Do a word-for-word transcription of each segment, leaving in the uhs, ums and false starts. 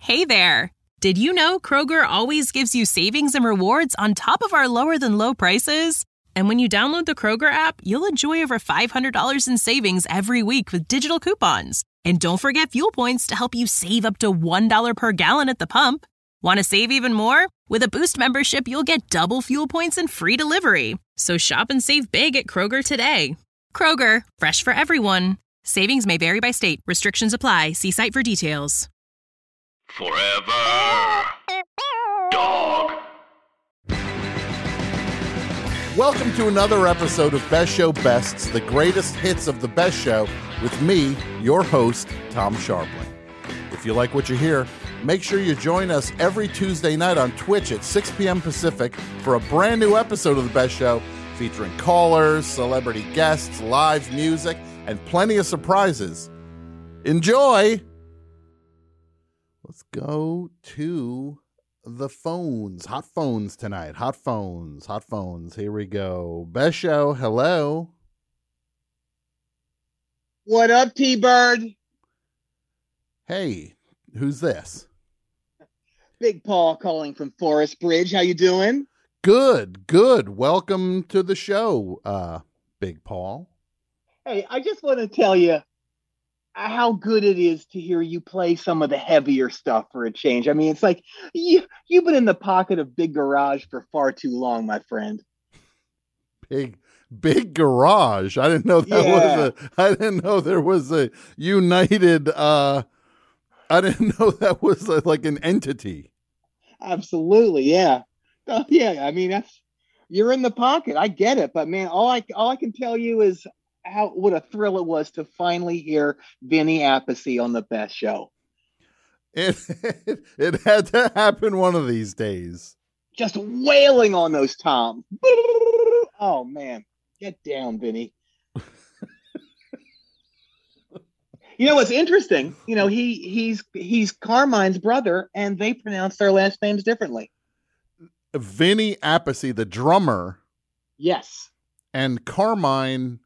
Hey there! Did you know Kroger always gives you savings and rewards on top of our lower-than-low prices? And when you download the Kroger app, you'll enjoy over five hundred dollars in savings every week with digital coupons. And don't forget fuel points to help you save up to one dollar per gallon at the pump. Want to save even more? With a Boost membership, you'll get double fuel points and free delivery. So shop and save big at Kroger today. Kroger, fresh for everyone. Savings may vary by state. Restrictions apply. See site for details. Forever Dog. Welcome to another episode of Best Show Bests, the greatest hits of the best show, with me, your host, Tom Sharpling. If you like what you hear, make sure you join us every Tuesday night on Twitch at six p.m. Pacific for a brand new episode of the Best Show featuring callers, celebrity guests, live music, and plenty of surprises. Enjoy! Let's go to the phones. Hot phones tonight. Hot phones. Hot phones. Here we go. Best Show, hello. What up, T-Bird? Hey, who's this? Big Paul calling from Forest Bridge. How you doing? Good, good. Welcome to the show, uh, Big Paul. Hey, I just want to tell you how good it is to hear you play some of the heavier stuff for a change. I mean, it's like you, you've been in the pocket of Big Garage for far too long, my friend. Big, big Garage. I didn't know that Yeah. was a, I didn't know there was a United, uh, I didn't know that was a, like an entity. Absolutely, yeah. Oh, yeah, I mean, that's you're in the pocket. I get it. But, man, all I, all I can tell you is how what a thrill it was to finally hear Vinny Appice on the Best Show. It, it it had to happen one of these days. Just wailing on those toms. Oh man, get down, Vinny. You know what's interesting? You know he he's he's Carmine's brother, and they pronounce their last names differently. Vinny Appice, the drummer, Yes, and Carmine.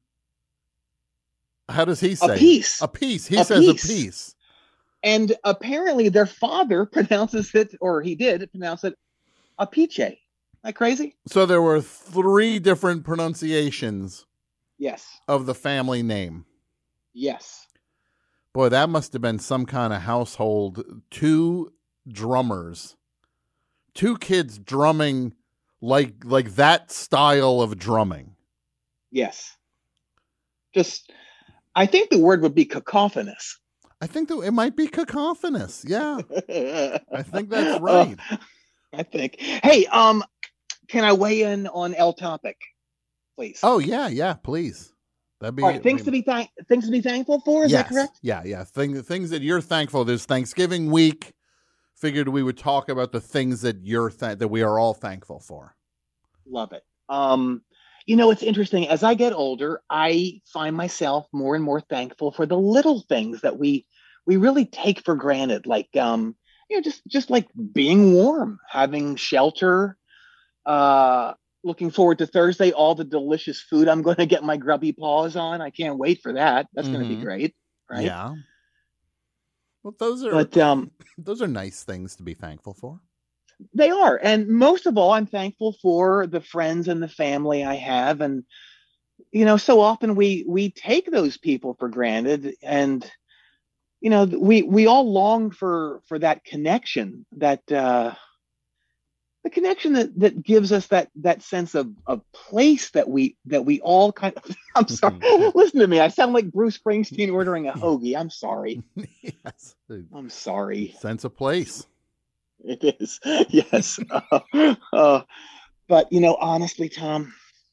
How does he say? a piece. A piece. He A says piece. a piece. And apparently their father pronounces it, or he did pronounce it, Apiche. Isn't that crazy? So there were three different pronunciations Yes. of the family name. Yes. Boy, that must have been some kind of household. Two drummers, two kids drumming like like that style of drumming. Yes. Just, I think the word would be cacophonous. I think that it might be cacophonous. Yeah, I think that's right. Uh, I think. Hey, um, can I weigh in on L topic, please? Oh yeah, yeah. Please, that'd be All right. Things to be thank things to be thankful for. Is yes. that correct? Yeah, yeah. Thing, things that you're thankful. There's Thanksgiving week. Figured we would talk about the things that you're th- that we are all thankful for. Love it. Um, you know, it's interesting. As I get older, I find myself more and more thankful for the little things that we we really take for granted, like um, you know, just just like being warm, having shelter. Uh, looking forward to Thursday, all the delicious food I'm going to get my grubby paws on. I can't wait for that. That's mm-hmm. going to be great, right? Yeah. Well, those are but um, those are nice things to be thankful for. They are. And most of all, I'm thankful for the friends and the family I have. And, you know, so often we we take those people for granted. And, you know, we we all long for for that connection, that uh, the connection that, that gives us that that sense of, of place that we that we all kind of I'm sorry. Listen to me. I sound like Bruce Springsteen ordering a hoagie. I'm sorry. Yes. I'm sorry. Sense of place. It is. Yes. uh, uh, but, you know, honestly, Tom.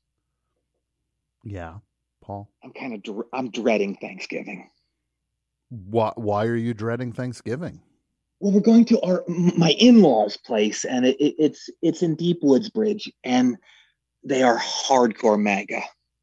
Yeah. Paul. I'm kind of, dr- I'm dreading Thanksgiving. Why, why are you dreading Thanksgiving? Well, we're going to our, my in-laws' place, and it, it, it's, it's in Deep Woods Bridge, and they are hardcore MAGA.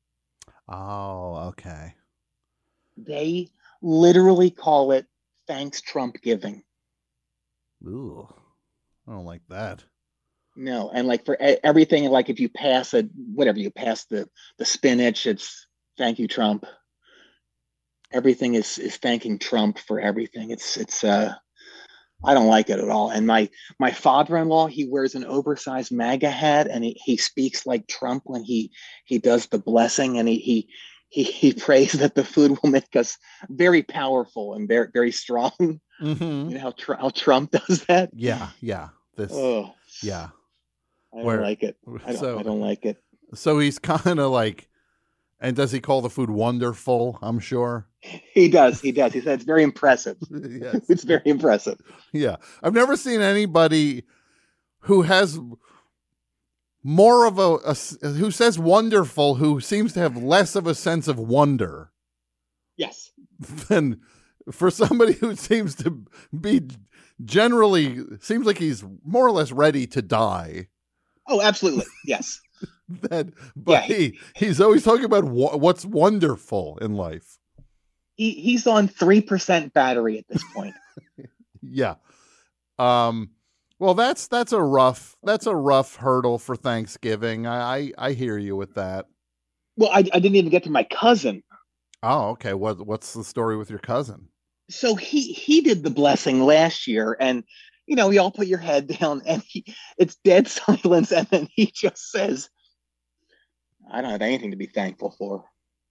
Oh, okay. They literally call it Thanks Trump Giving. Ooh. I don't like that. No, and like for everything, like if you pass it, whatever you pass the the spinach, it's thank you, Trump. Everything is is thanking Trump for everything. It's it's uh I don't like it at all. And my my father-in-law, he wears an oversized MAGA hat, and he, he speaks like Trump when he he does the blessing, and he he he, he prays that the food will make us very powerful and very very strong. Mm-hmm. You know how, Tr- how Trump does that? Yeah, yeah. This, oh, yeah. I don't Where, like it. I don't, so, I don't like it. So he's kind of like, and does he call the food wonderful? I'm sure. He does. He does. He said it's very impressive. Yes. It's very impressive. Yeah. I've never seen anybody who has more of a, a who says wonderful, who seems to have less of a sense of wonder. Yes. Than for somebody who seems to be generally seems like he's more or less ready to die. Oh, absolutely. Yes. That, but yeah, he, he, he's always talking about wh- what's wonderful in life. He, he's on three percent battery at this point. Yeah. Um, well, that's, that's a rough, that's a rough hurdle for Thanksgiving. I, I, I hear you with that. Well, I, I didn't even get to my cousin. Oh, okay. What, what's the story with your cousin? So he, he did the blessing last year, and, you know, you all put your head down, and he, it's dead silence. And then he just says, I don't have anything to be thankful for.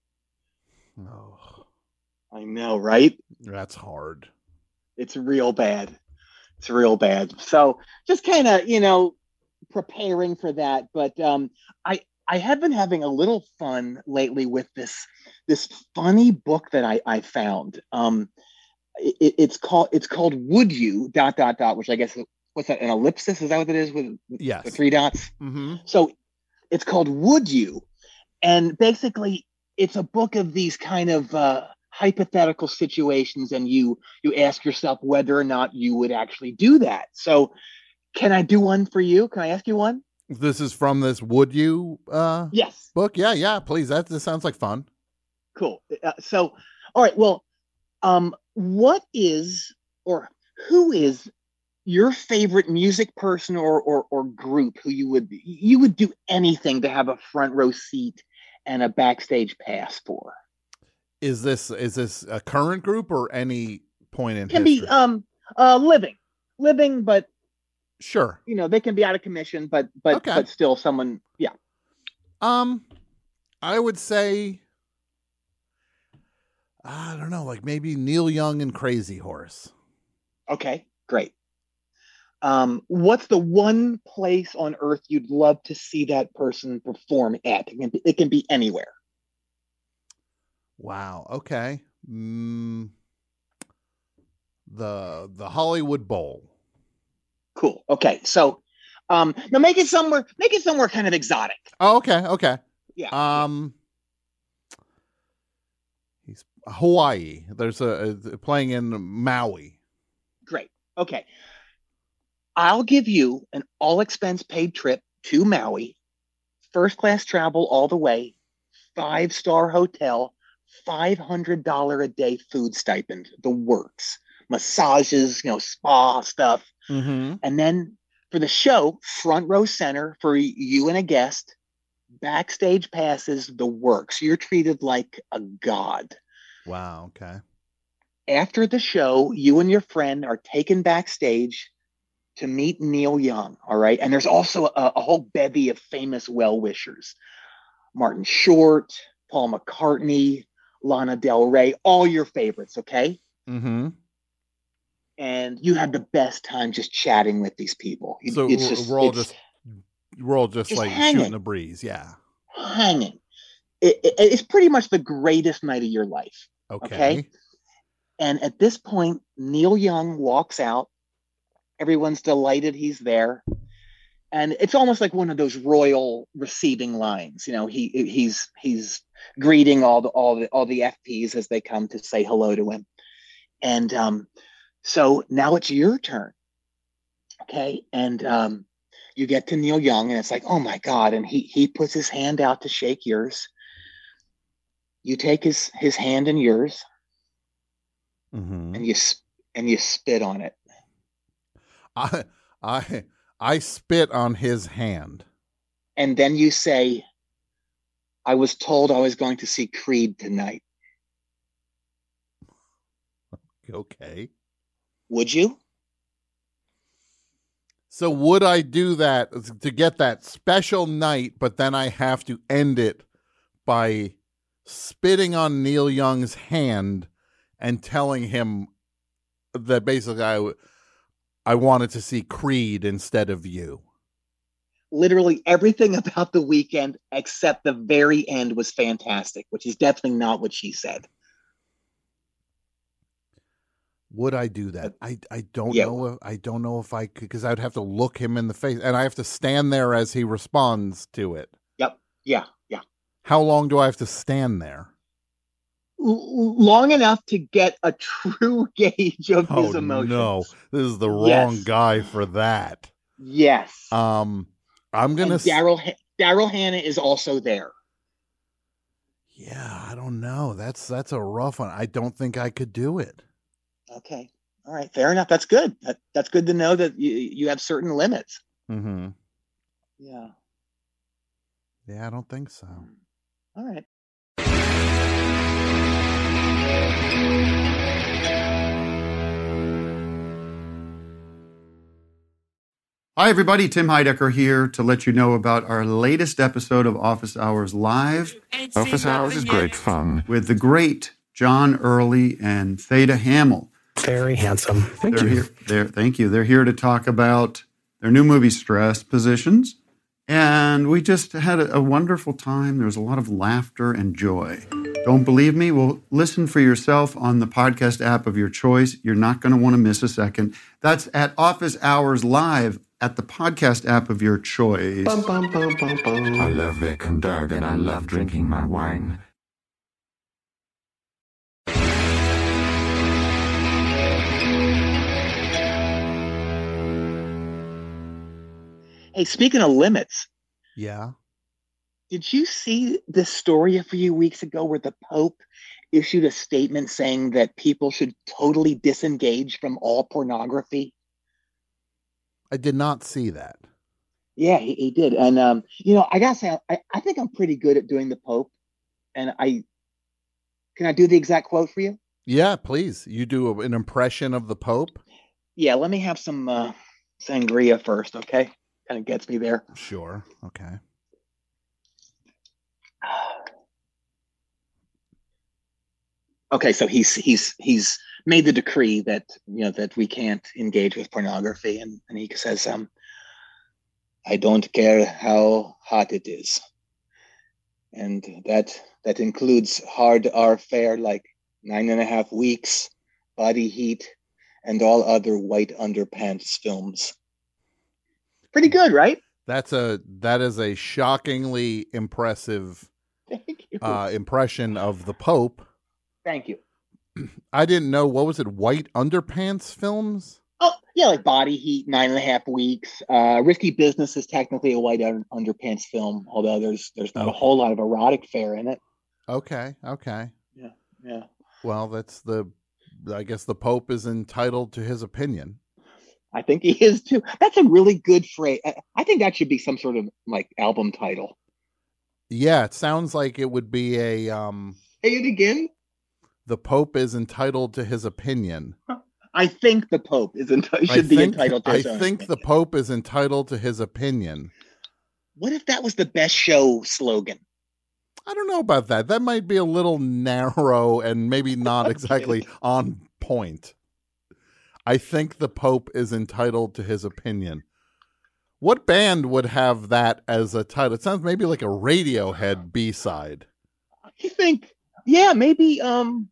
Oh, I know, right? that's hard. It's real bad. It's real bad. So just kind of, you know, preparing for that. But um, I, I have been having a little fun lately with this, this funny book that I, I found. Um, it, it's called, it's called Would You dot, dot, dot, which I guess, what's that? An ellipsis? Is that what it is with yes. the three dots? Mm-hmm. So it's called Would You? And basically it's a book of these kind of uh, hypothetical situations, and you you ask yourself whether or not you would actually do that. So can I do one for you? Can I ask you one? This is from this Would You uh, yes. book? Yeah, yeah, please. That, that sounds like fun. Cool. Uh, so, all right. Well, um, what is or who is your favorite music person or, or or group who you would you would do anything to have a front row seat and a backstage pass for? Is this is this a current group or any point in can history? be um uh living living but sure, you know, they can be out of commission, but but okay. but still someone. Yeah. Um, I would say, I don't know, like maybe Neil Young and Crazy Horse. Okay, great. Um, what's the one place on earth you'd love to see that person perform at? It can be, it can be anywhere. Wow. Okay. Mm, the the Hollywood Bowl. Cool. Okay. So, um, now make it somewhere. Make it somewhere kind of exotic. Oh, okay. Okay. Yeah. Um, he's Hawaii. There's a, a playing in Maui. Great. Okay. I'll give you an all expense paid trip to Maui, first class travel all the way, five star hotel, five hundred dollars a day food stipend, the works, massages, you know, spa stuff. Mm-hmm. And then for the show, front row center for you and a guest, backstage passes, the works. You're treated like a god. Wow. Okay. After the show, you and your friend are taken backstage to meet Neil Young. All right. And there's also a, a whole bevy of famous well-wishers. Martin Short, Paul McCartney, Lana Del Rey, all your favorites. Okay. Mm-hmm. And you had the best time just chatting with these people. So it's we're, just, we're all it's just, we're all just, just like hanging. shooting the breeze. Yeah. Hanging. It, it, it's pretty much the greatest night of your life. Okay. Okay. And at this point, Neil Young walks out. Everyone's delighted he's there. And it's almost like one of those royal receiving lines. You know, he he's he's greeting all the all the all the F Ps as they come to say hello to him. And um, so now it's your turn. Okay. And um, you get to Neil Young, and it's like, oh my God. And he he puts his hand out to shake yours. You take his his hand in yours. Mm-hmm. And you and you spit on it. I I I spit on his hand. And then you say, I was told I was going to see Creed tonight. Okay. Would you? So would I do that to get that special night, but then I have to end it by spitting on Neil Young's hand and telling him that basically I, I wanted to see Creed instead of you? Literally everything about the weekend except the very end was fantastic, which is definitely not what she said. Would I do that? I, I don't Yeah. know. If, I don't know if I could, because I'd have to look him in the face and I have to stand there as he responds to it. Yep. Yeah. Yeah. How long do I have to stand there? L- long enough to get a true gauge of his Oh emotions. no, this is the wrong Yes. guy for that. Yes. Um, I'm gonna. And Daryl Ha- Daryl Hannah is also there. Yeah, I don't know. That's that's a rough one. I don't think I could do it. Okay. All right. Fair enough. That's good. That, that's good to know that you, you have certain limits. Mm-hmm. Yeah. Yeah, I don't think so. All right. Hi, everybody. Tim Heidecker here to let you know about our latest episode of Office Hours Live Office Hours is great fun. with the great John Early and Theda Hamill. Very handsome. Thank They're you. here. They're, thank you. They're here to talk about their new movie, Stress Positions. And we just had a, a wonderful time. There was a lot of laughter and joy. Don't believe me? Well, listen for yourself on the podcast app of your choice. You're not going to want to miss a second. That's at Office Hours Live at the podcast app of your choice. Bum, bum, bum, bum, bum. I love Vic and Doug and I love drinking my wine. Hey, speaking of limits, Yeah. did you see this story a few weeks ago where the Pope issued a statement saying that people should totally disengage from all pornography? I did not see that. Yeah, he, he did. And, um, you know, I got to say, I, I think I'm pretty good at doing the Pope. And I, can I do the exact quote for you? Yeah, please. You do a- an impression of the Pope? Yeah, let me have some uh, sangria first, okay? Kind of gets me there. Sure. Okay. Okay, so he's he's he's made the decree that you know that we can't engage with pornography, and, and he says, um, I don't care how hot it is, and that that includes hard R fare like nine and a half weeks, Body Heat, and all other white underpants films. Pretty good, right? That's a that is a shockingly impressive Thank you. uh, impression of the Pope. Thank you. I didn't know, what was it, White Underpants films? Oh, yeah, like Body Heat, Nine and a Half Weeks. Uh, Risky Business is technically a white un- underpants film, although there's there's not a Okay. whole lot of erotic fare in it. Okay, okay. Yeah, yeah. Well, that's the, I guess the Pope is entitled to his opinion. I think he is too. That's a really good phrase. I, I think that should be some sort of like album title. Yeah, it sounds like it would be a, um, Say it again. the Pope is entitled to his opinion. I think the Pope is enti- I should be think, entitled to I his own think the opinion. Pope is entitled to his opinion. What if that was the best show slogan? I don't know about that. That might be a little narrow and maybe not I'm exactly kidding. on point. I think the Pope is entitled to his opinion. What band would have that as a title? It sounds maybe like a Radiohead B-side. You think? Yeah, maybe. Um,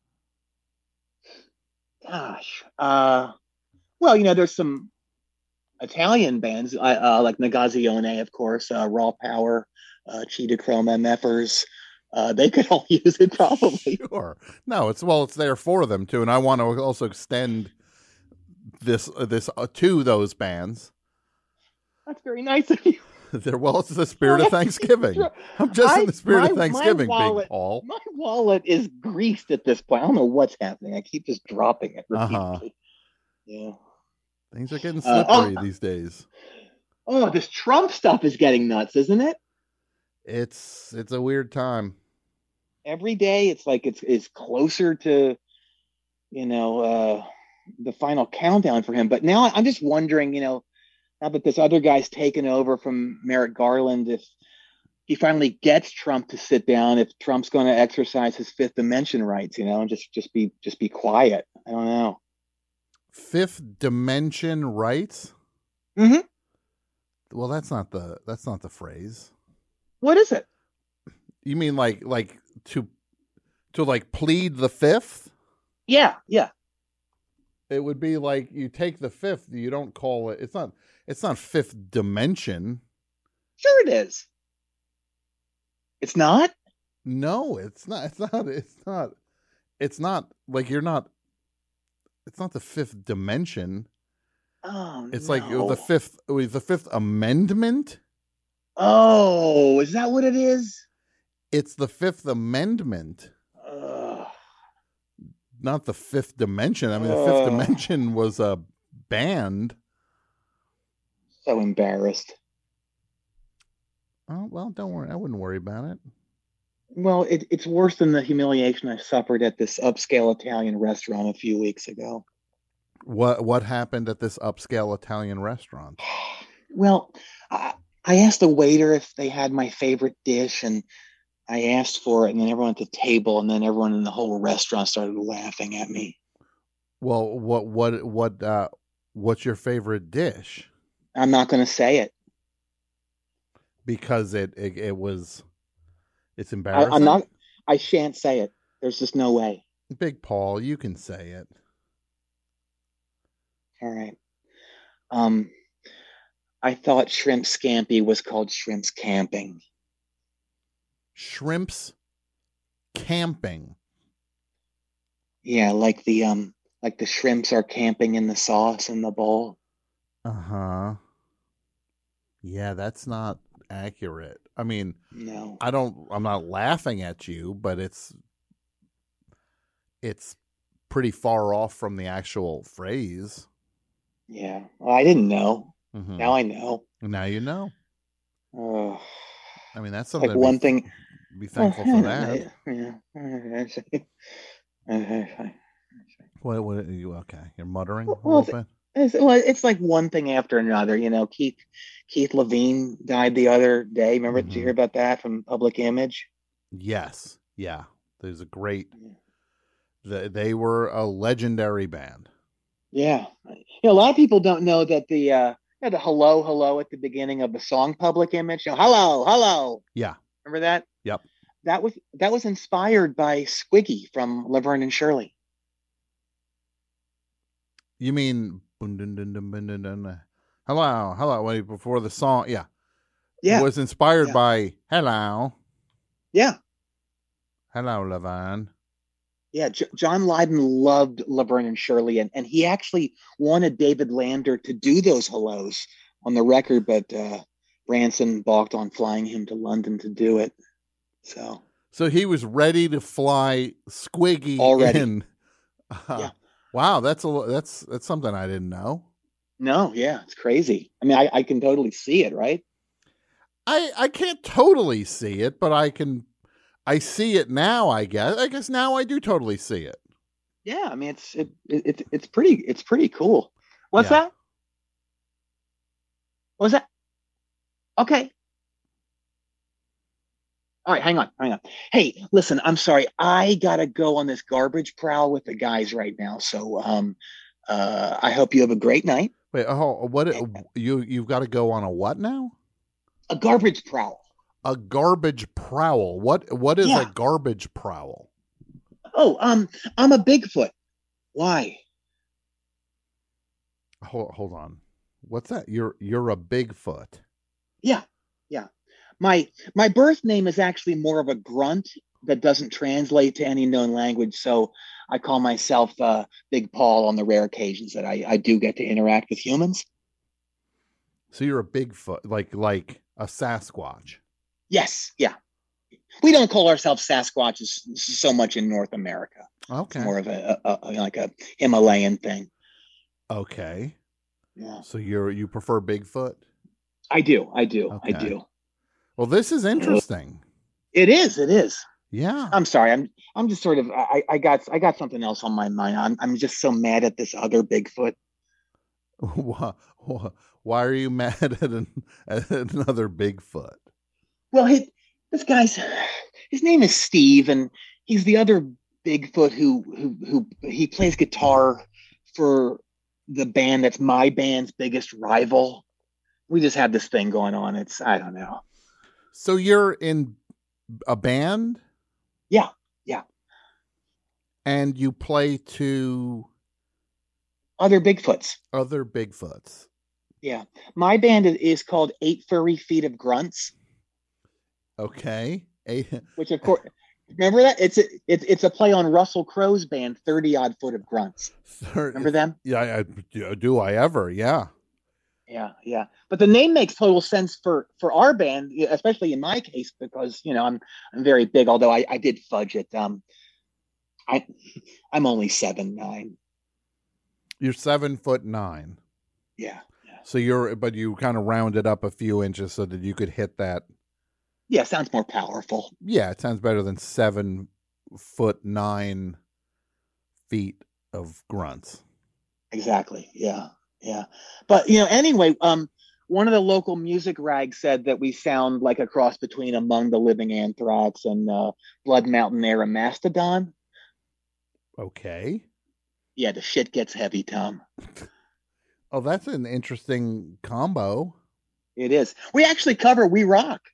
gosh. Uh, well, you know, there's some Italian bands uh, uh, like Negazione, of course, uh, Raw Power, uh, Cheetah Chrome, MFers. Uh, they could all use it probably. Sure. No, it's well, it's there for them too, and I want to also extend this uh, this uh, to those bands. That's very nice of you. They're well, it's the spirit of Thanksgiving. I'm just I- in the spirit my- of my Thanksgiving, wallet- Big Paul. My wallet is greased at this point. I don't know what's happening. I keep just dropping it Uh-huh. repeatedly. Yeah. Things are getting Uh, slippery oh. these days. Oh, this Trump stuff is getting nuts, isn't it? It's it's a weird time. Every day it's like it's it's closer to, you know, uh, the final countdown for him. But now I'm just wondering, you know, now that this other guy's taken over from Merrick Garland, if he finally gets Trump to sit down, if Trump's going to exercise his Fifth Dimension rights, you know, and just just be just be quiet. I don't know. Fifth Dimension rights? Mm-hmm. Well, that's not the that's not the phrase. What is it? You mean like like to to like plead the fifth? Yeah, yeah. It would be like you take the fifth, you don't call it. It's not. It's not Fifth Dimension. Sure, it is. It's not. No, it's not. It's not. It's not. It's not like you're not. It's not the Fifth Dimension. Oh, it's no. like the fifth. The Fifth Amendment. Oh, is that what it is? It's the Fifth Amendment. Ugh. Not the Fifth Dimension. I mean, the Fifth Dimension was a band. So embarrassed. Oh, well, don't worry. I wouldn't worry about it. Well, it, it's worse than the humiliation I suffered at this upscale Italian restaurant a few weeks ago. What What happened at this upscale Italian restaurant? Well, I, I asked the waiter if they had my favorite dish, and I asked for it, and then everyone at the table, and then everyone in the whole restaurant started laughing at me. Well, what what what uh, what's your favorite dish? I'm not going to say it because it, it it was it's embarrassing. I, I'm not. I shan't say it. There's just no way. Big Paul, you can say it. All right. Um, I thought shrimp scampi was called shrimps camping. Shrimps camping. Yeah, like the um, like the shrimps are camping in the sauce in the bowl. Uh-huh. Yeah, that's not accurate. I mean, no. I don't I'm not laughing at you, but it's it's pretty far off from the actual phrase. Yeah. Well, I didn't know. Mm-hmm. Now I know. Now you know. Oh. I mean, that's something like one be, thing be thankful for that. Yeah. What what are you okay? You're muttering well, a little bit? It's, well, it's like one thing after another. You know, Keith Keith Levine died the other day. Remember, mm-hmm. Did you hear about that from Public Image? Yes. Yeah. There's a great. The, they were a legendary band. Yeah. You know, a lot of people don't know that the uh, you know, the hello hello at the beginning of the song Public Image. You know, hello hello. Yeah. Remember that? Yep. That was that was inspired by Squiggy from Laverne and Shirley. You mean hello, hello, wait, before the song, yeah. Yeah. It was inspired yeah. by hello. Yeah. Hello, Laverne. Yeah, J- John Lydon loved Laverne and Shirley, and, and he actually wanted David Lander to do those hellos on the record, but uh, Branson balked on flying him to London to do it. So So he was ready to fly Squiggy already. in. Uh, yeah. Wow, that's a that's that's something I didn't know. No, yeah, it's crazy. I mean, I, I can totally see it, right? I I can't totally see it, but I can. I see it now. I guess. I guess now I do totally see it. Yeah, I mean, it's it, it, it it's pretty it's pretty cool. What's yeah. that? What's that? Okay. All right, hang on, hang on. Hey, listen, I'm sorry. I gotta go on this garbage prowl with the guys right now. So, um, uh, I hope you have a great night. Wait, oh, what? You you've got to go on a what now? A garbage prowl. A garbage prowl. What what is yeah. a garbage prowl? Oh, um, I'm a Bigfoot. Why? Hold hold on. What's that? You're you're a Bigfoot. Yeah, yeah. My my birth name is actually more of a grunt that doesn't translate to any known language, so I call myself uh, Big Paul on the rare occasions that I, I do get to interact with humans. So you're a Bigfoot, like like a Sasquatch. Yes, yeah. We don't call ourselves Sasquatches so much in North America. Okay, it's more of a, a, a like a Himalayan thing. Okay. Yeah. So you're you prefer Bigfoot? I do. I do. Okay. I do. Well, this is interesting. It is. It is. Yeah. I'm sorry. I'm I'm just sort of I, I got I got something else on my mind. I'm I'm just so mad at this other Bigfoot. Why, why are you mad at, an, at another Bigfoot? Well, he, this guy's his name is Steve, and he's the other Bigfoot who who who he plays guitar for the band that's my band's biggest rival. We just have this thing going on. It's I don't know. So you're in a band? Yeah, yeah. And you play to other Bigfoots. Other Bigfoots. Yeah. My band is called Eight Furry Feet of Grunts. Okay. Eight. Which of course, remember that? It's a, it's it's a play on Russell Crowe's band, thirty Odd Foot of Grunts. Remember them? Yeah, I, do I ever? Yeah. Yeah, yeah. But the name makes total sense for for our band, especially in my case, because you know I'm I'm very big. Although I, I did fudge it. Um, I I'm only seven nine. You're seven foot nine. Yeah, yeah. So you're, but you kind of rounded up a few inches so that you could hit that. Yeah, sounds more powerful. Yeah, it sounds better than seven foot nine feet of grunts. Exactly. Yeah, yeah. But you know, anyway, um, one of the local music rags said that we sound like a cross between Among the Living Anthrax and uh, Blood Mountain Era Mastodon. Okay. Yeah, the shit gets heavy, Tom. Oh, that's an interesting combo. It is. We actually cover We Rock.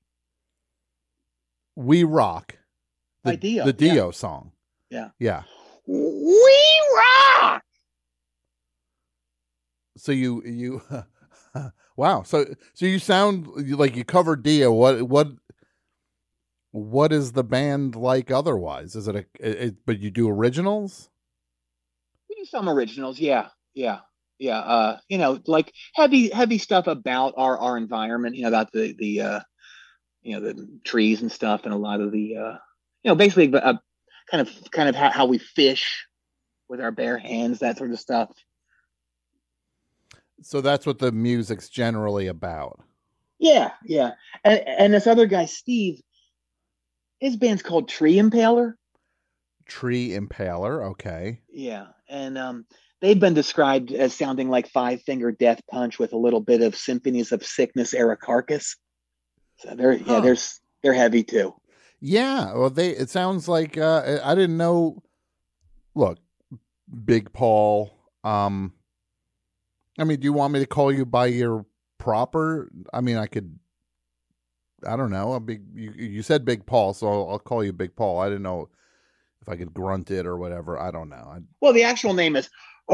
We Rock. The, By Dio. The Dio yeah. song. Yeah. Yeah. We Rock! So you, you, wow. So, so you sound like you covered Dio. What, what, what is the band like otherwise? Is it a, it, but you do originals? We do some originals. Yeah. Yeah. Yeah. Uh, you know, like heavy, heavy stuff about our, our environment, you know, about the, the, uh, you know, the trees and stuff, and a lot of the, uh, you know, basically uh, kind of, kind of how, how we fish with our bare hands, that sort of stuff. So that's what the music's generally about. Yeah. Yeah. And, and this other guy, Steve, his band's called Tree Impaler. Tree Impaler. Okay. Yeah. And, um, they've been described as sounding like Five Finger Death Punch with a little bit of Symphonies of Sickness era Carcass. So they're yeah, huh. there's they're heavy too. Yeah, well, they it sounds like uh, I didn't know. Look, Big Paul. Um, I mean, do you want me to call you by your proper? I mean, I could. I don't know. A big. You, you said Big Paul, so I'll, I'll call you Big Paul. I didn't know if I could grunt it or whatever. I don't know. I, well, the actual name is.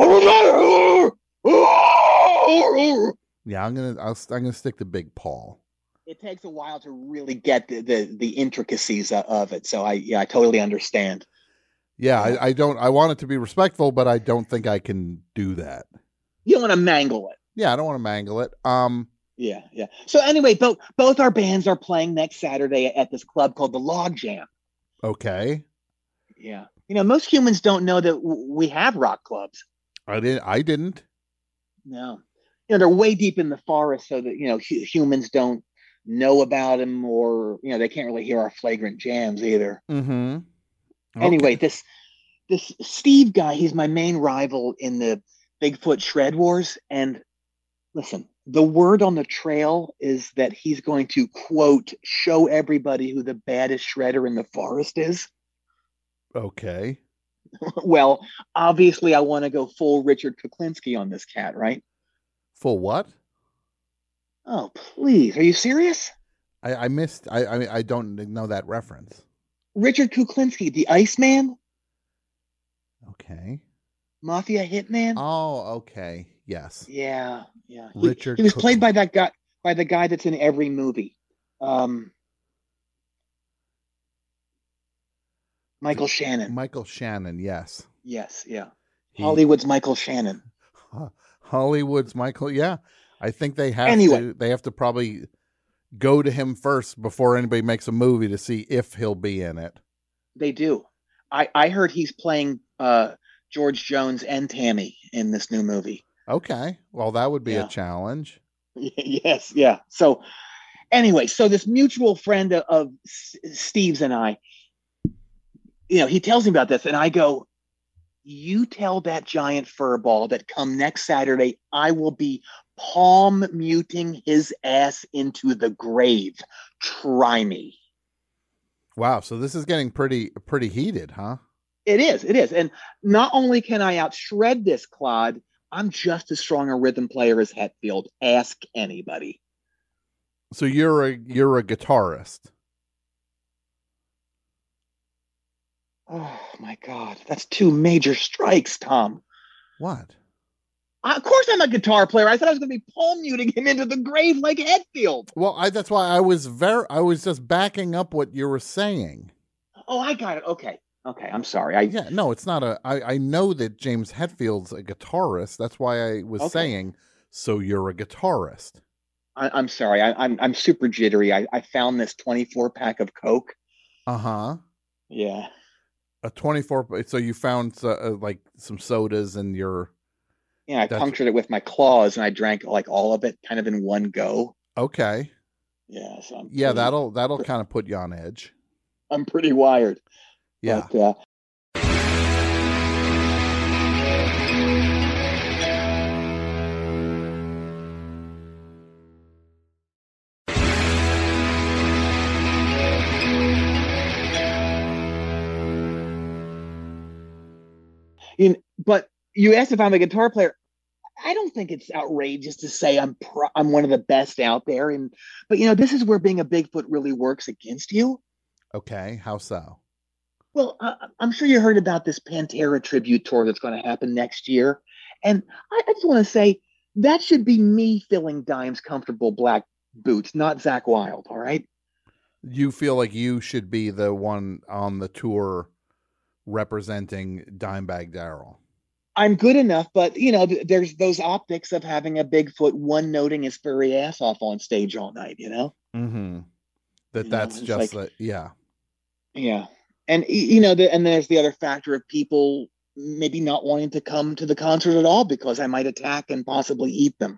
Yeah, I'm gonna. I'll, I'm gonna stick to Big Paul. It takes a while to really get the, the, the intricacies of it. So I, yeah, I totally understand. Yeah, I, I don't, I want it to be respectful, but I don't think I can do that. You don't want to mangle it. Yeah. I don't want to mangle it. Um, yeah. Yeah. So anyway, both, both our bands are playing next Saturday at this club called the Log Jam. Okay. Yeah. You know, most humans don't know that w- we have rock clubs. I didn't, I didn't. No. You know, they're way deep in the forest so that, you know, hu- humans don't know about him, or you know they can't really hear our flagrant jams either. Mm-hmm. Okay. Anyway, this this Steve guy, he's my main rival in the Bigfoot Shred Wars. And listen, the word on the trail is that he's going to, quote, show everybody who the baddest shredder in the forest is. Okay. Well, obviously I want to go full Richard Kuklinski on this cat, right? Full what? Oh, please. Are you serious? I, I missed. I, I I don't know that reference. Richard Kuklinski, the Iceman. Okay. Mafia hitman. Oh, okay. Yes. Yeah, yeah. He, Richard. He was Cook- played by that guy, by the guy that's in every movie. Um, Michael Shannon. Michael Shannon. Yes. Yes. Yeah. He, Hollywood's Michael Shannon. Hollywood's Michael. Yeah. I think they have anyway. to. They have to probably go to him first before anybody makes a movie to see if he'll be in it. They do. I I heard he's playing uh, George Jones and Tammy in this new movie. Okay. Well, that would be yeah. a challenge. Yes. Yeah. So anyway, so this mutual friend of, of Steve's and I, you know, he tells me about this, and I go, you tell that giant furball that come next Saturday, I will be palm muting his ass into the grave. Try me. Wow. So this is getting pretty, pretty heated, huh? It is. It is. And not only can I out shred this clod, I'm just as strong a rhythm player as Hetfield. Ask anybody. So you're a, you're a guitarist. Oh my God. That's two major strikes, Tom. What? Of course I'm a guitar player. I said I was going to be palm muting him into the grave like Hetfield. Well, I, that's why I was very, I was just backing up what you were saying. Oh, I got it. Okay. Okay. I'm sorry. I Yeah, no, it's not a, I, I know that James Hetfield's a guitarist. That's why I was Okay. saying, so you're a guitarist. I, I'm sorry. I, I'm I'm super jittery. I, I found this twenty-four pack of Coke. Uh-huh. Yeah. A twenty-four, so you found uh, like some sodas and your, Yeah. I That's- punctured it with my claws and I drank like all of it kind of in one go. okay. Yeah. So I'm Yeah, pretty, that'll, that'll kind of put you on edge. I'm pretty wired. Yeah. But, uh, you know, but you asked if I'm a guitar player. I don't think it's outrageous to say I'm pro- I'm one of the best out there. And but you know, this is where being a Bigfoot really works against you. Okay. How so? Well, uh, I'm sure you heard about this Pantera tribute tour that's going to happen next year. And I, I just want to say that should be me filling Dime's comfortable black boots, not Zach Wilde. All right. You feel like you should be the one on the tour representing Dimebag Darrell. I'm good enough, but you know, th- there's those optics of having a Bigfoot one noting his furry ass off on stage all night, you know? Mm-hmm. That You know, that's it's just like- the, yeah. Yeah. And y- you know, the, and there's the other factor of people maybe not wanting to come to the concert at all because I might attack and possibly eat them.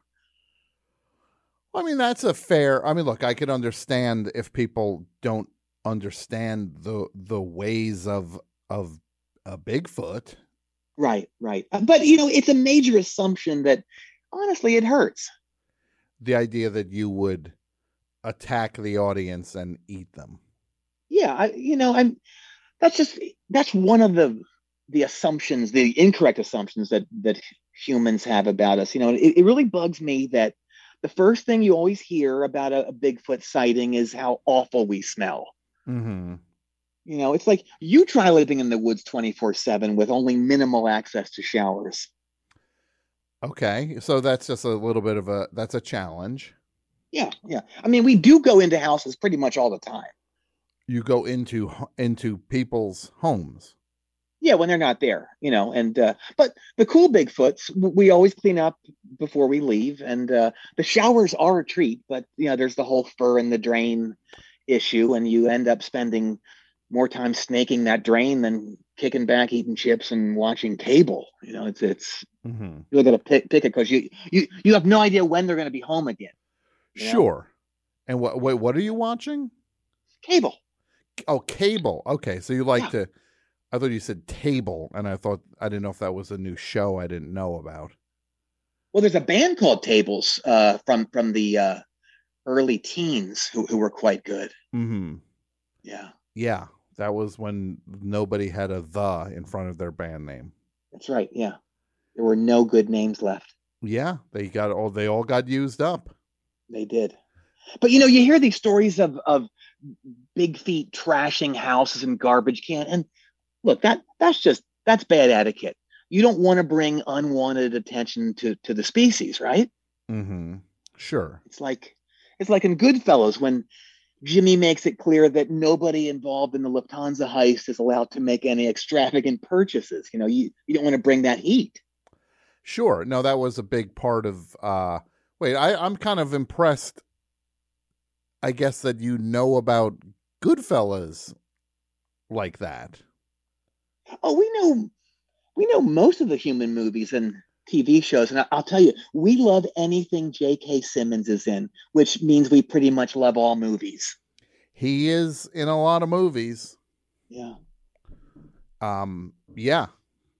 I mean, that's a fair, I mean, look, I could understand if people don't understand the, the ways of, of a Bigfoot. Right, right. Uh, But you know, it's a major assumption that honestly it hurts. The idea that you would attack the audience and eat them. Yeah, I, you know, I'm that's just that's one of the the assumptions, the incorrect assumptions that that humans have about us. You know, it, it really bugs me that the first thing you always hear about a, a Bigfoot sighting is how awful we smell. Mm-hmm. You know, it's like you try living in the woods twenty-four seven with only minimal access to showers. Okay. So that's just a little bit of a, that's a challenge. Yeah, yeah. I mean, we do go into houses pretty much all the time. You go into, into people's homes. Yeah, when they're not there, you know, and uh, but the cool Bigfoots, w- we always clean up before we leave, and uh, the showers are a treat. But you know, there's the whole fur in the drain issue, and you end up spending more time snaking that drain than kicking back, eating chips, and watching cable. You know, it's it's Mm-hmm. you got to pick pick it because you you you have no idea when they're going to be home again. you know? Sure. And what, wait, what are you watching? Cable. Oh, cable. Okay. So you like Yeah. to, I thought you said table, and I thought, I didn't know if that was a new show I didn't know about. Well, there's a band called Tables uh, from from the uh, early teens who who were quite good. Mm-hmm. Yeah, Yeah. That was when nobody had a the in front of their band name. that's right. Yeah, there were no good names left. Yeah. They got all, they all got used up. They did. But you know, you hear these stories of of big feet trashing houses and garbage can, and look, that that's just that's bad etiquette. You don't want to bring unwanted attention to to the species, right? Mm-hmm. Sure. It's like it's like in Goodfellas when Jimmy makes it clear that nobody involved in the Lufthansa heist is allowed to make any extravagant purchases. You know, you, you don't want to bring that heat. Sure. No, that was a big part of, uh, wait, I, I'm kind of impressed, I guess, that you know about Goodfellas like that. Oh, we know we know most of the human movies and T V shows, and I, I'll tell you, we love anything J K. Simmons is in, which means we pretty much love all movies. He is in a lot of movies. Yeah. Um, yeah.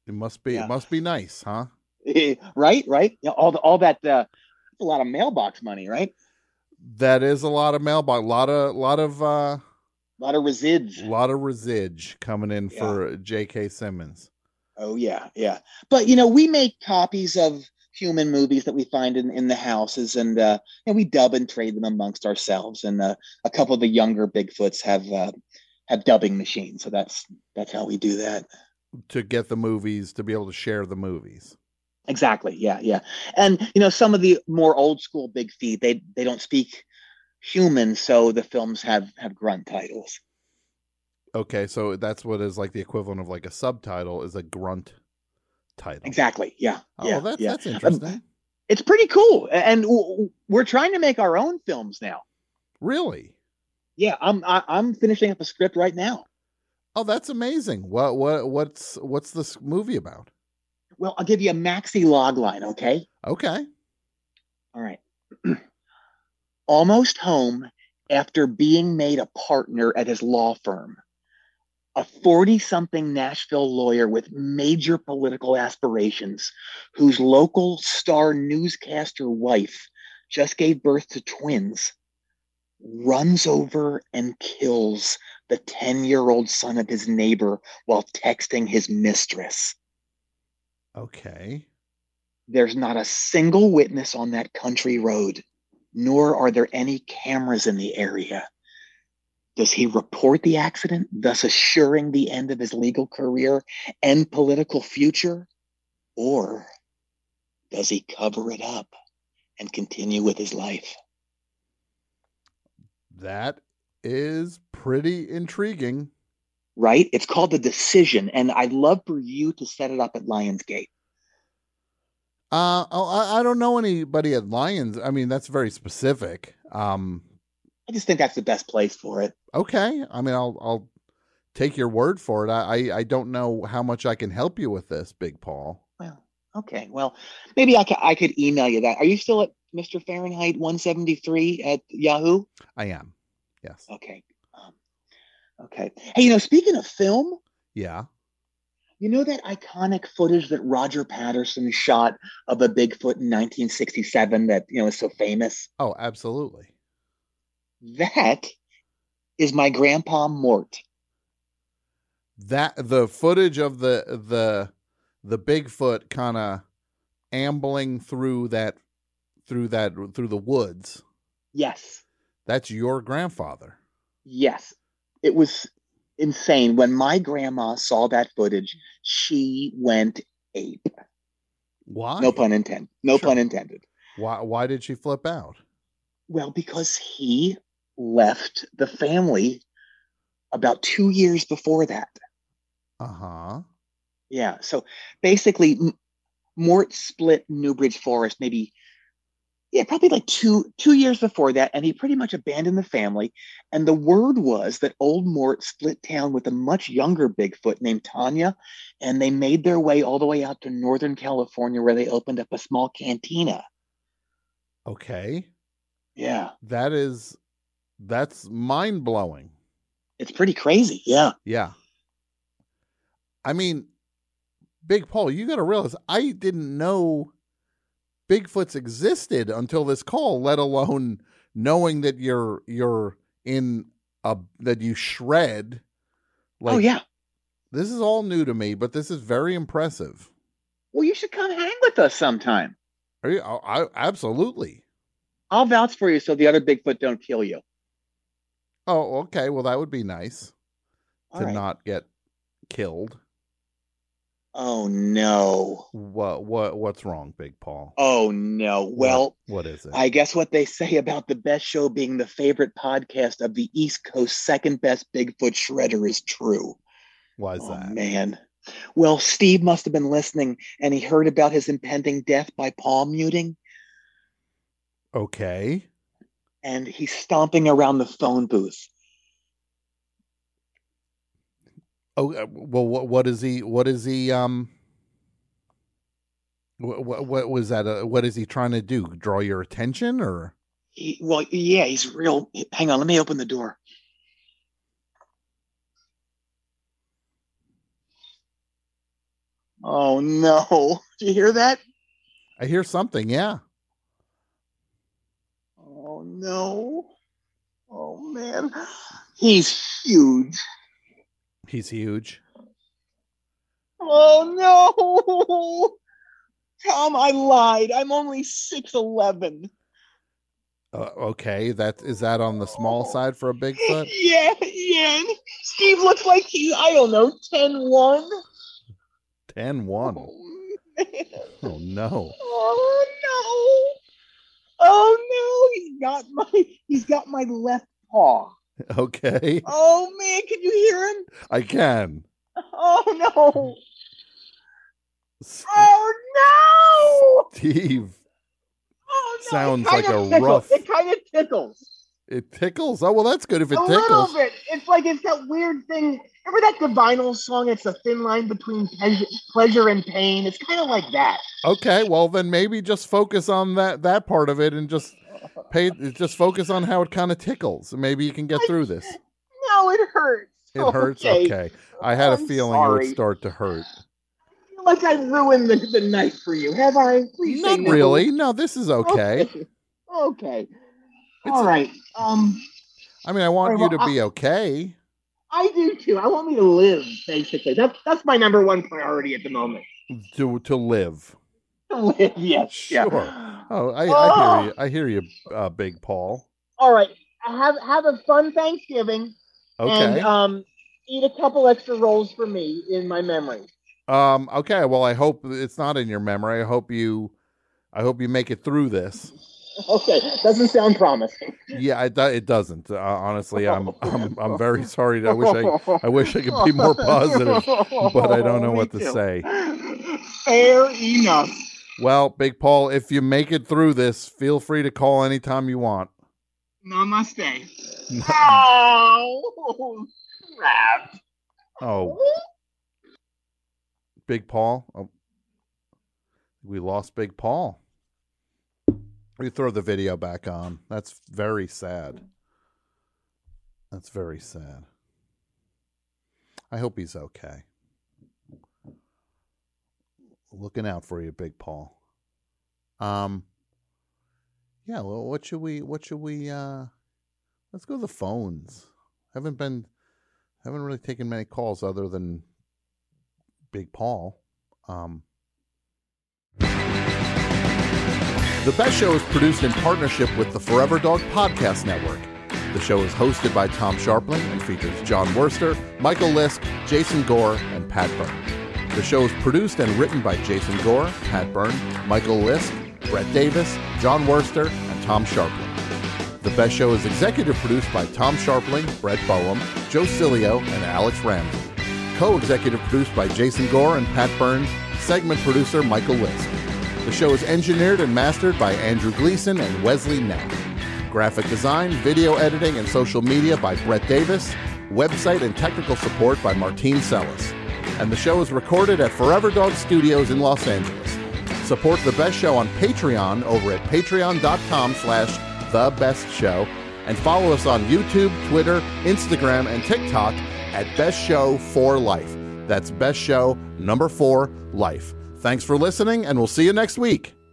It must be. Yeah. It must be nice, huh? Right, right. You know, all the, all that. Uh, a lot of mailbox money, right? That is a lot of mailbox. A lot of, lot of, uh, A lot of resids. lot of residge coming in Yeah. for J K. Simmons. Oh yeah, yeah. But you know, we make copies of human movies that we find in, in the houses, and uh, and we dub and trade them amongst ourselves. And uh, a couple of the younger Bigfoots have uh, have dubbing machines, so that's that's how we do that. To get the movies, to be able to share the movies. Exactly. Yeah, yeah. And you know, some of the more old school Big Feet, they they don't speak human, so the films have have grunt titles. Okay, so that's what is like the equivalent of like a subtitle is a grunt title. Exactly. Yeah. Oh, yeah, well, that's yeah. that's interesting. Um, it's pretty cool, and w- we're trying to make our own films now. Really? Yeah, I'm I, I'm finishing up a script right now. Oh, that's amazing. What what what's what's this movie about? Well, I'll give you a maxi log line, okay? Okay. All right. Almost home after being made a partner at his law firm. A forty-something Nashville lawyer with major political aspirations, whose local star newscaster wife just gave birth to twins, runs over and kills the ten-year-old son of his neighbor while texting his mistress. Okay. There's not a single witness on that country road, nor are there any cameras in the area. Does he report the accident, thus assuring the end of his legal career and political future? Or does he cover it up and continue with his life? That is pretty intriguing. Right? It's called The Decision, and I'd love for you to set it up at Lionsgate. Uh, oh, I, I don't know anybody at Lions. I mean, that's very specific. Um, I just think that's the best place for it. okay. I mean, I'll I'll take your word for it. I, I, I don't know how much I can help you with this, Big Paul. Well, okay. Well, maybe I could, I could email you that. Are you still at Mister Fahrenheit one seventy-three at Yahoo? I am. Yes. Okay. Um, okay. Hey, you know, speaking of film, Yeah. you know that iconic footage that Roger Patterson shot of a Bigfoot in nineteen sixty-seven that, you know, is so famous? Oh, absolutely. That is my grandpa Mort. That the footage of the the the Bigfoot kind of ambling through that through that through the woods. Yes. That's your grandfather. Yes. It was insane. When my grandma saw that footage, she went ape. Why? No pun intended. No Sure. pun intended. Why why did she flip out? Well, because he left the family about two years before that. Uh-huh. Yeah. So basically, M- Mort split Newbridge Forest maybe, yeah, probably like two two years before that, and he pretty much abandoned the family. And the word was that old Mort split town with a much younger Bigfoot named Tanya, and they made their way all the way out to Northern California, where they opened up a small cantina. Okay. Yeah, That is that's mind-blowing. it's pretty crazy. Yeah. Yeah. I mean, Big Paul, you got to realize I didn't know Bigfoots existed until this call, let alone knowing that you're you're in a that you shred. Like, Oh yeah. This is all new to me, but this is very impressive. Well, you should come hang with us sometime. Are you, I, I, absolutely. I'll vouch for you so the other Bigfoot don't kill you. Oh, okay. Well, that would be nice All to right. not get killed. Oh no. What what what's wrong, Big Paul? Oh no. Well, what, what is it? I guess what they say about the best show being the favorite podcast of the East Coast second best Bigfoot shredder is true. Why is Oh that? man. Well, Steve must have been listening and he heard about his impending death by palm muting, Okay. and he's stomping around the phone booth. Oh uh, well, what what is he? What is he? Um, what what, what was that? Uh, what is he trying to do? Draw your attention, or? He, well, yeah, he's real. Hang on, let me open the door. Oh, no. Did you hear that? I hear something, yeah. Oh, no. Oh, man. He's huge. He's huge. Oh, no. Tom, I lied. I'm only six eleven. Uh, okay, that is that on the small side for a Bigfoot? Yeah, yeah. Steve looks like he's, I don't know, ten one. ten one. Oh, man. Oh, no. Oh, no. Oh, no. He's got my, he's got my left paw. Okay. Oh, man. Can you hear him? I can. Oh, no. Oh, no. Steve. Oh, no. Sounds It like kinda a tickles. rough- It kind of tickles. It tickles? Oh, well, that's good if it a tickles. little bit. It's like it's that weird thing. Remember that Divinal song? It's a thin line between pleasure, pleasure and pain. It's kind of like that. Okay, well, then maybe just focus on that, that part of it and just pay, just focus on how it kind of tickles. Maybe you can get through this. No, it hurts. It hurts? Okay. Okay. I had a I'm feeling it sorry. would start to hurt. I feel like I ruined the, the night for you. Have I? Please say Not no. really. No, this is okay. Okay. Okay. All right. Um, I mean, I want All you right, to well, be okay. I do too. I want me to live, basically. That's that's my number one priority at the moment. To to live. To live, yes. Sure. Yeah. Oh, I, Oh. I hear you. I hear you, uh, Big Paul. All right. Have have a fun Thanksgiving. Okay. And um, eat a couple extra rolls for me in my memory. Um. Okay. Well, I hope it's not in your memory. I hope you. I hope you make it through this. Okay, doesn't sound promising. Yeah, it, do- it doesn't. Uh, honestly, I'm, I'm I'm very sorry. I wish I I wish I could be more positive, but I don't know Me what to too. say. Fair enough. Well, Big Paul, if you make it through this, feel free to call anytime you want. Namaste. Oh, crap. Oh, Big Paul. Oh, we lost Big Paul. We throw the video back on. That's very sad. That's very sad. I hope he's okay. Looking out for you, Big Paul. Um. Yeah. Well, what should we? What should we? Uh, let's go to the phones. Haven't been. Haven't really taken many calls other than Big Paul. Um. The Best Show is produced in partnership with the Forever Dog Podcast Network. The show is hosted by Tom Sharpling and features John Worster, Michael Lisk, Jason Gore, and Pat Byrne. The show is produced and written by Jason Gore, Pat Byrne, Michael Lisk, Brett Davis, John Worster, and Tom Sharpling. The Best Show is executive produced by Tom Sharpling, Brett Boehm, Joe Cilio, and Alex Ramsey. Co-executive produced by Jason Gore and Pat Byrne, segment producer Michael Lisk. The show is engineered and mastered by Andrew Gleason and Wesley Knapp. Graphic design, video editing, and social media by Brett Davis. Website and technical support by Martine Sellis. And the show is recorded at Forever Dog Studios in Los Angeles. Support The Best Show on Patreon over at patreon.com slash The Best Show. And follow us on YouTube, Twitter, Instagram, and TikTok at Best Show for Life. That's Best Show number four, Life. Thanks for listening, and we'll see you next week.